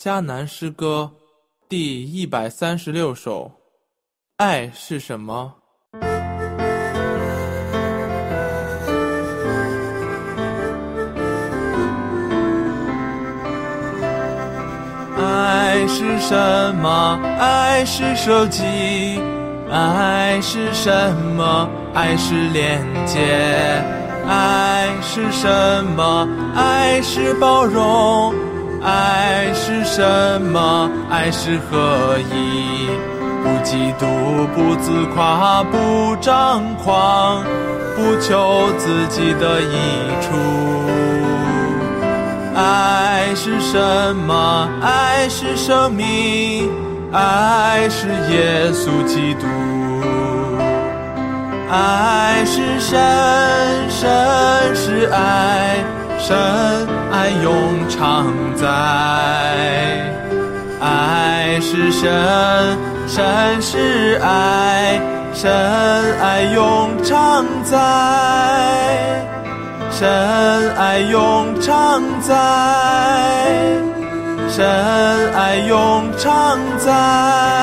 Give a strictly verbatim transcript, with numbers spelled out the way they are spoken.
迦南诗歌第一百三十六首，爱是什么？爱是什么？爱是收集。爱是什么？爱是连接。爱是什么？爱是包容。爱是什么？爱是合一。不嫉妒，不自夸，不张狂，不求自己的益处。爱是什么？爱是生命。爱是耶稣基督。爱是神，神是爱，神爱永常在。爱是神，神是爱，神爱永常在。神爱永常在，神爱永常在。